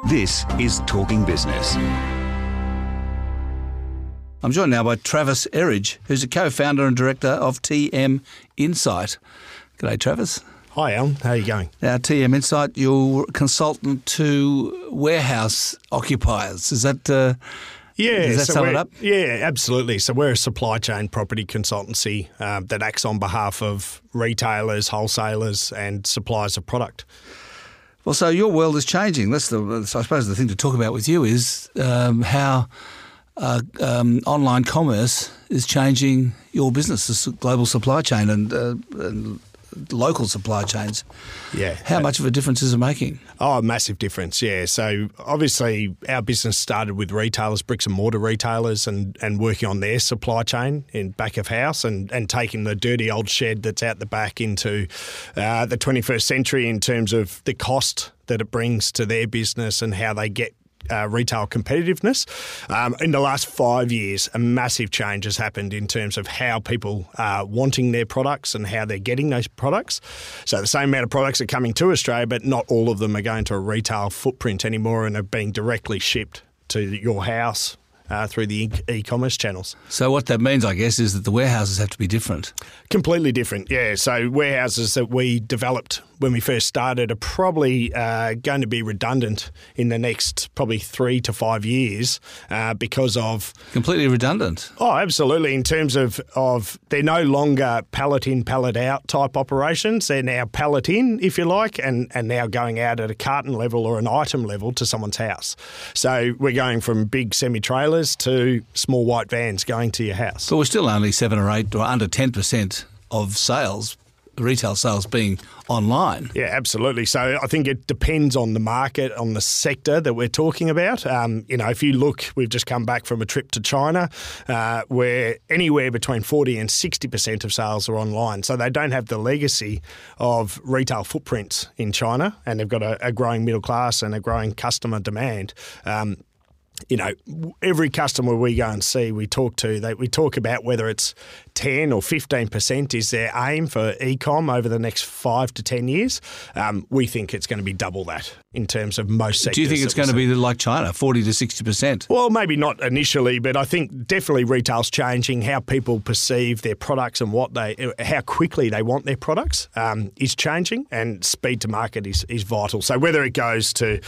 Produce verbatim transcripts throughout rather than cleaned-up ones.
This is Talking Business. I'm joined now by Travis Erridge, who's a co-founder and director of T M Insight. G'day, Travis. Hi, Alan. How are you going? Now, T M Insight, you're consultant to warehouse occupiers. Is that uh, yeah? Does that so sum it we're- up? Yeah, absolutely. So we're a supply chain property consultancy uh, that acts on behalf of retailers, wholesalers, and suppliers of product. Well, so your world is changing. That's the, I suppose, the thing to talk about with you is um, how uh, um, online commerce is changing your business, this global supply chain and, uh, and local supply chains. Yeah. How much of a difference is it making? Oh, a massive difference, yeah. So obviously our business started with retailers, bricks and mortar retailers, and, and working on their supply chain in back of house and, and taking the dirty old shed that's out the back into uh, the twenty-first century in terms of the cost that it brings to their business and how they get Uh, retail competitiveness. Um, in the last five years, a massive change has happened in terms of how people are wanting their products and how they're getting those products. So the same amount of products are coming to Australia, but not all of them are going to a retail footprint anymore and are being directly shipped to your house uh, through the e- e-commerce channels. So what that means, I guess, is that the warehouses have to be different. Completely different, yeah. So warehouses that we developed when we first started are probably uh, going to be redundant in the next probably three to five years uh, because of... Completely redundant? Oh, absolutely. In terms of, of they're no longer pallet in, pallet out type operations. They're now pallet in, if you like, and, and now going out at a carton level or an item level to someone's house. So we're going from big semi-trailers to small white vans going to your house. But we're still only seven or eight or under ten percent of sales, retail sales being online. Yeah, absolutely. So I think it depends on the market, on the sector that we're talking about. Um, you know, if you look, we've just come back from a trip to China uh, where anywhere between forty and sixty percent of sales are online. So they don't have the legacy of retail footprints in China, and they've got a, a growing middle class and a growing customer demand. Um, You know, every customer we go and see, we talk to, they, we talk about whether it's ten or fifteen percent is their aim for e-com over the next five to ten years. Um, we think it's going to be double that in terms of most sectors. Do you think it's going to be like China, forty to sixty percent? Well, maybe not initially, but I think definitely retail's changing. How people perceive their products and what they, how quickly they want their products um, is changing, and speed to market is, is vital. So whether it goes to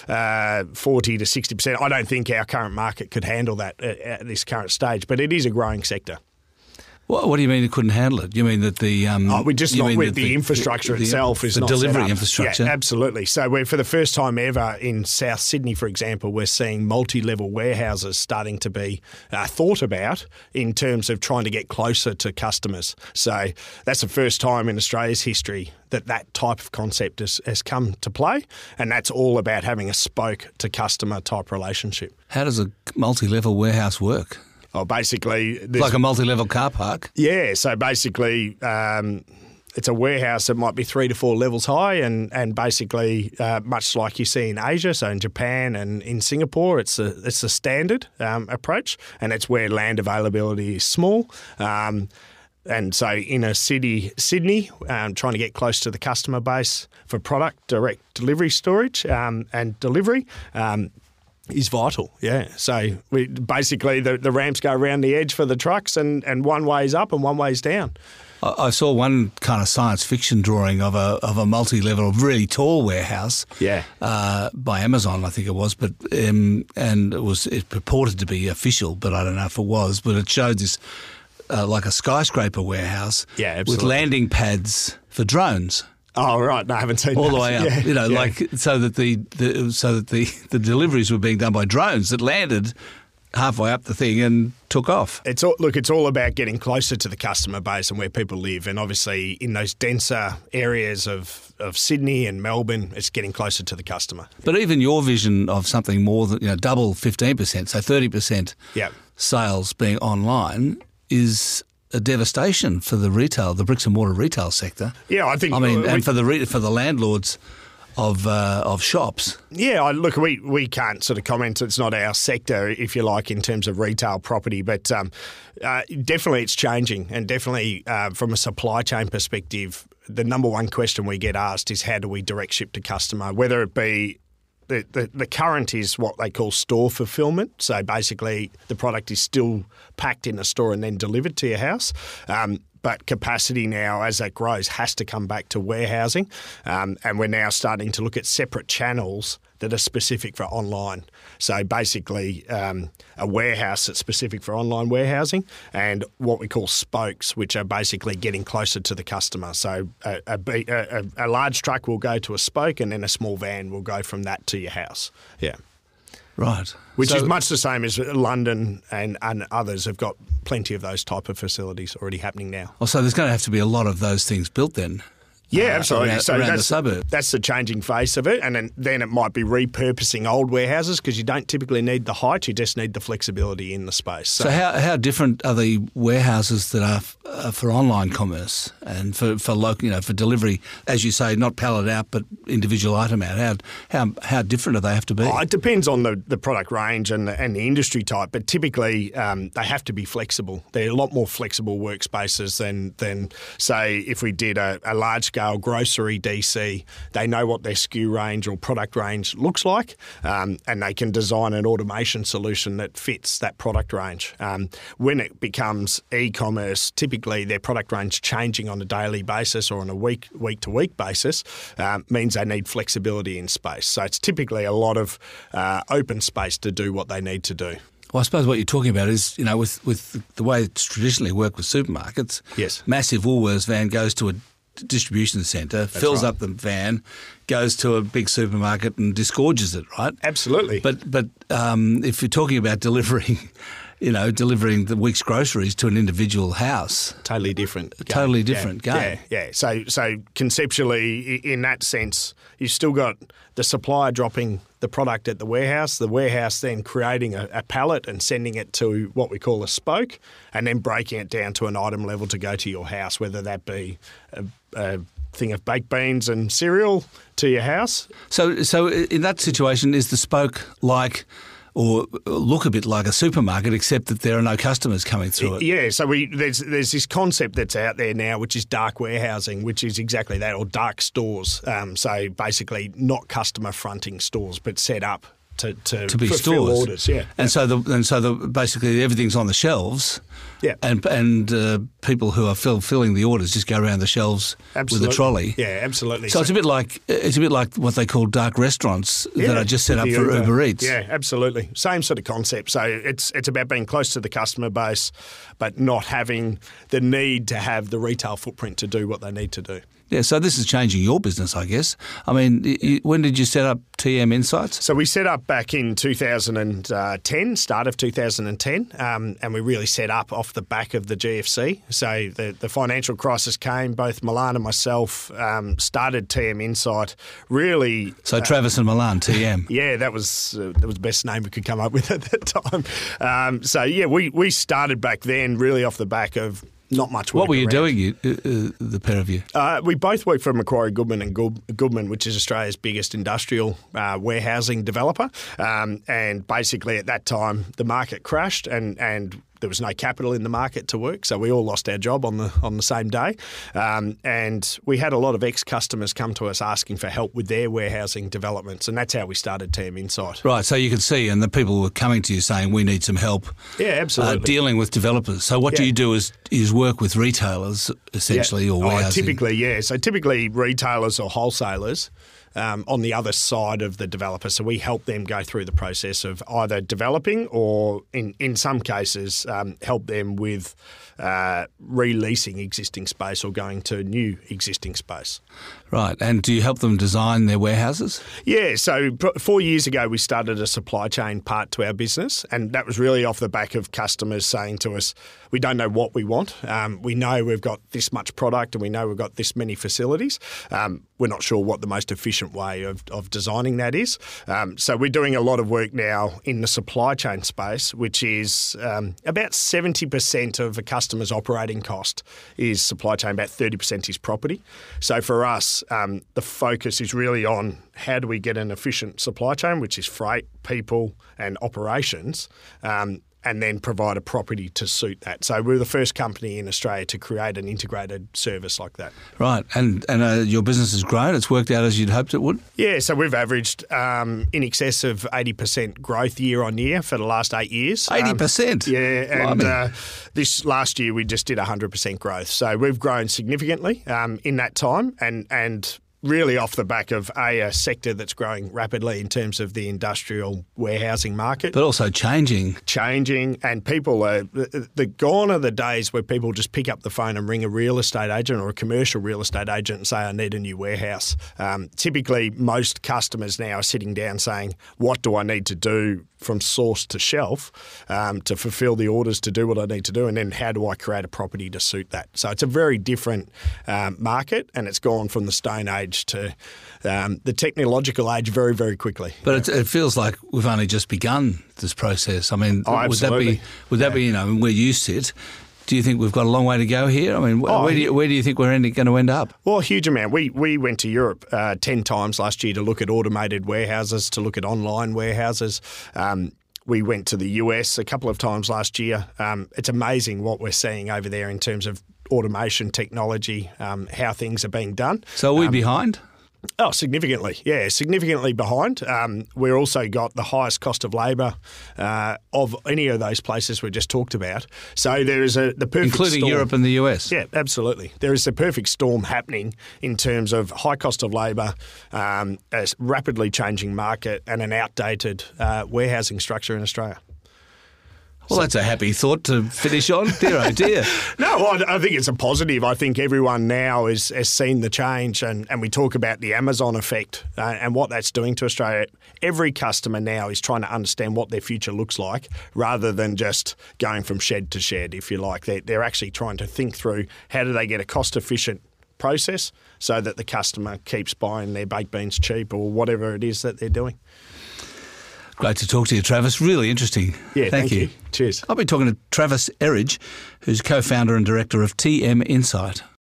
uh, forty to sixty percent, I don't think our current market could handle that at this current stage, but it is a growing sector. What, what do you mean it couldn't handle it? You mean that the um, oh, we're just you not mean with that the, infrastructure the, itself the, is the not delivery set up. infrastructure. Yeah, absolutely. So we're for the first time ever in South Sydney, for example, we're seeing multi-level warehouses starting to be uh, thought about in terms of trying to get closer to customers. So that's the first time in Australia's history that that type of concept has, has come to play, and that's all about having a spoke to customer type relationship. How does a multi-level warehouse work? Oh, basically, like a multi-level car park? Yeah, so basically um, it's a warehouse that might be three to four levels high, and, and basically uh, much like you see in Asia, so in Japan and in Singapore, it's a, it's a standard um, approach, and it's where land availability is small. Um, And so in a city, Sydney, um, trying to get close to the customer base for product, direct delivery storage um, and delivery um, is vital, yeah. So we basically the, the ramps go around the edge for the trucks, and, and one way's up and one way's down. I, I saw one kind of science fiction drawing of a of a multi-level, really tall warehouse yeah. uh, by Amazon, I think it was, but um, and it was it purported to be official, but I don't know if it was, but it showed this Uh, like a skyscraper warehouse yeah, with landing pads for drones. Oh right, no, I haven't seen all that. the way up. Yeah, you know, yeah. like so that the, the so that the, the deliveries were being done by drones that landed halfway up the thing and took off. It's all, look, it's all about getting closer to the customer base and where people live, and obviously in those denser areas of, of Sydney and Melbourne, it's getting closer to the customer. But even your vision of something more than, you know, double fifteen percent, so thirty percent yeah. sales being online is a devastation for the retail, the bricks and mortar retail sector. Yeah, I think. I mean, we, and for the re- for the landlords of uh, of shops. Yeah, I, look, we, we can't sort of comment. It's not our sector, if you like, in terms of retail property, but um, uh, definitely it's changing, and definitely uh, from a supply chain perspective, the number one question we get asked is how do we direct ship to customer, whether it be the, the, the current is what they call store fulfillment. So basically the product is still packed in a store and then delivered to your house. Um, But capacity now, as that grows, has to come back to warehousing. Um, and we're now starting to look at separate channels that are specific for online. So basically um, a warehouse that's specific for online warehousing and what we call spokes, which are basically getting closer to the customer. So a, a, a, a large truck will go to a spoke and then a small van will go from that to your house. Yeah. Right. Which So- is much the same as London and, and others have got plenty of those type of facilities already happening now. Oh, so there's going to have to be a lot of those things built then. Yeah, uh, absolutely. Around, so around that's the suburb. That's the changing face of it, and then, then it might be repurposing old warehouses because you don't typically need the height; you just need the flexibility in the space. So how how different are the warehouses that are f- uh, for online commerce and for for local, you know, for delivery, as you say, not pallet out but individual item out? How how how different do they have to be? Oh, it depends on the, the product range and the, and the industry type, but typically um, they have to be flexible. They're a lot more flexible workspaces than than say if we did a, a large scale grocery D C. They know what their S K U range or product range looks like, um, and they can design an automation solution that fits that product range. Um, when it becomes e-commerce, typically their product range changing on a daily basis or on a week week to week basis um, means they need flexibility in space. So it's typically a lot of uh, open space to do what they need to do. Well, I suppose what you're talking about is, you know, with, with the way it's traditionally worked with supermarkets, Yes. massive Woolworths van goes to a distribution centre, fills right. up the van, goes to a big supermarket and disgorges it, right? Absolutely. But but um, if you're talking about delivering, you know, delivering the week's groceries to an individual house, Totally different. game. totally different yeah, game. Yeah, yeah. So, so conceptually, i- in that sense, you've still got the supplier dropping the product at the warehouse, the warehouse then creating a, a pallet and sending it to what we call a spoke, and then breaking it down to an item level to go to your house, whether that be a, a thing of baked beans and cereal to your house. So so in that situation, is the spoke like, or look a bit like a supermarket, except that there are no customers coming through it? Yeah, so we there's there's this concept that's out there now, which is dark warehousing, which is exactly that, or dark stores. Um, so basically, not customer fronting stores, but set up to to, To be fulfill stores, orders. Yeah, and so the and so the basically everything's on the shelves. Yeah. and and uh, people who are fill, filling the orders just go around the shelves absolutely. with a trolley. Yeah, absolutely. So it's a bit like it's a bit like what they call dark restaurants that Yeah, are just set up the for Uber Eats. Yeah, absolutely. Same sort of concept. So it's it's about being close to the customer base, but not having the need to have the retail footprint to do what they need to do. Yeah, so this is changing your business, I guess. I mean, y- y- when did you set up T M Insights? So we set up back in two thousand ten, start of two thousand ten, um, and we really set up off the back of the G F C. So the, the financial crisis came, both Milan and myself um, started T M Insight really... So Travis and Milan, T M. Yeah, that was uh, that was the best name we could come up with at that time. Um, so yeah, we, we started back then really off the back of not much work. What were you around. doing, you, uh, uh, the pair of you? Uh, we both work for Macquarie Goodman and Good- Goodman, which is Australia's biggest industrial uh, warehousing developer. Um, and basically at that time, the market crashed and, and there was no capital in the market to work, so we all lost our job on the on the same day. Um, and we had a lot of ex-customers come to us asking for help with their warehousing developments, and that's how we started T M Insight. Right, so you could see, and the people were coming to you saying, we need some help Yeah, absolutely. uh, dealing with developers. So what do Yeah. you do is is work with retailers, essentially, Yeah. or Oh, warehousing? typically, yeah. So typically retailers or wholesalers um, on the other side of the developer. So we help them go through the process of either developing or, in, in some cases, um, help them with uh, releasing existing space or going to new existing space. Right, and do you help them design their warehouses? Yeah, so pr- four years ago we started a supply chain part to our business, and that was really off the back of customers saying to us, we don't know what we want. Um, we know we've got this much product and we know we've got this many facilities. Um, we're not sure what the most efficient way of, of designing that is. Um, so we're doing a lot of work now in the supply chain space, which is um, about seventy percent of a customer's operating cost is supply chain, about thirty percent is property. So for us, um, the focus is really on how do we get an efficient supply chain, which is freight, people and operations, um, and then provide a property to suit that. So we're the first company in Australia to create an integrated service like that. Right, and and uh, your business has grown. It's worked out as you'd hoped it would. Yeah, so we've averaged um, in excess of eighty percent growth year on year for the last eight years. Eighty percent. Um, yeah, and uh, this last year we just did one hundred percent growth. So we've grown significantly um, in that time, and and. really off the back of a, a sector that's growing rapidly in terms of the industrial warehousing market. But also changing. Changing, and people are, the, the gone are the days where people just pick up the phone and ring a real estate agent or a commercial real estate agent and say, I need a new warehouse. Um, typically, most customers now are sitting down saying, what do I need to do from source to shelf um, to fulfil the orders to do what I need to do, and then how do I create a property to suit that? So it's a very different um, market, and it's gone from the Stone Age to um, the technological age very, very quickly. But it, it feels like we've only just begun this process. I mean, oh, would that be, would that yeah. be, you know, where you sit, do you think we've got a long way to go here? I mean, wh- oh, where, do you, where do you think we're going to end up? Well, a huge amount. We we went to Europe uh, ten times last year to look at automated warehouses, to look at online warehouses. Um, We went to the U S a couple of times last year. Um, it's amazing what we're seeing over there in terms of automation technology, um, how things are being done. So are we um, behind? Oh, significantly, yeah, significantly behind. Um, we're also got the highest cost of labour uh, of any of those places we just talked about. So there is a the perfect Including storm. Europe and the U S? Yeah, absolutely. There is a perfect storm happening in terms of high cost of labour, um, a rapidly changing market, and an outdated uh, warehousing structure in Australia. Well, that's a happy thought to finish on. Dear, oh dear. No, I, I think it's a positive. I think everyone now is, has seen the change, and, and we talk about the Amazon effect uh, and what that's doing to Australia. Every customer now is trying to understand what their future looks like rather than just going from shed to shed, if you like. They're, they're actually trying to think through how do they get a cost-efficient process so that the customer keeps buying their baked beans cheap or whatever it is that they're doing. Great to talk to you, Travis. Really interesting. Yeah, thank, thank you. you. Cheers. I'll be talking to Travis Erridge, who's co-founder and director of T M Insight.